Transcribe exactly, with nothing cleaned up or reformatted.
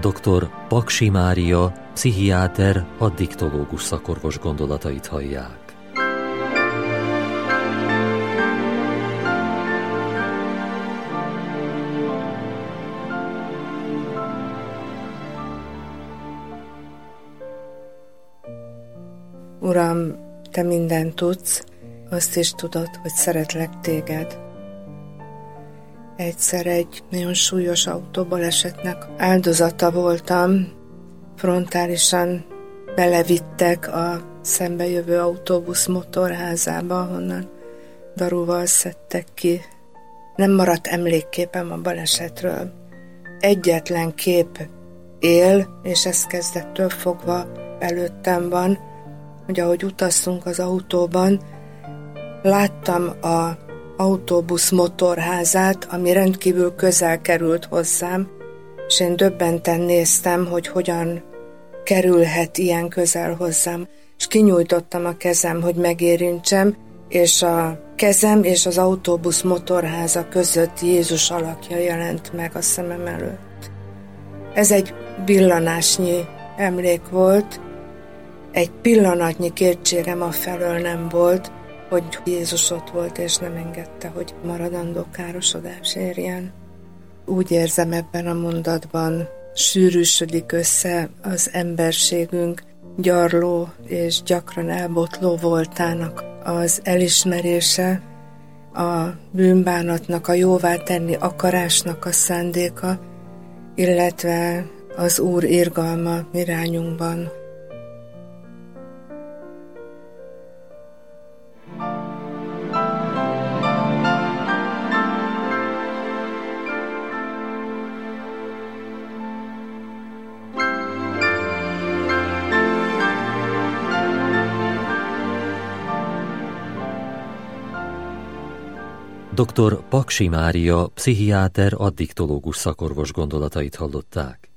doktor Paksi Mária, pszichiáter, addiktológus szakorvos gondolatait hallják. Uram, Te mindent tudsz, azt is tudod, hogy szeretlek Téged. Egyszer egy nagyon súlyos autóbalesetnek áldozata voltam. Frontálisan belevittek a szembejövő autóbusz motorházába, honnan daruval szedtek ki. Nem maradt emlékképem a balesetről. Egyetlen kép él, és ez kezdettől fogva előttem van, hogy ahogy utaztunk az autóban, láttam a autóbusz motorházát, ami rendkívül közel került hozzám, és én döbbenten néztem, hogy hogyan kerülhet ilyen közel hozzám. És kinyújtottam a kezem, hogy megérintsem, és a kezem és az autóbusz motorháza között Jézus alakja jelent meg a szemem előtt. Ez egy villanásnyi emlék volt, egy pillanatnyi kétségem afelől nem volt, hogy Jézus ott volt, és nem engedte, hogy maradandó károsodás érjen. Úgy érzem, ebben a mondatban sűrűsödik össze az emberségünk gyarló és gyakran elbotló voltának az elismerése, a bűnbánatnak, a jóvá tenni akarásnak a szándéka, illetve az Úr irgalma irányunkban. doktor Paksi Mária, pszichiáter, addiktológus szakorvos gondolatait hallották.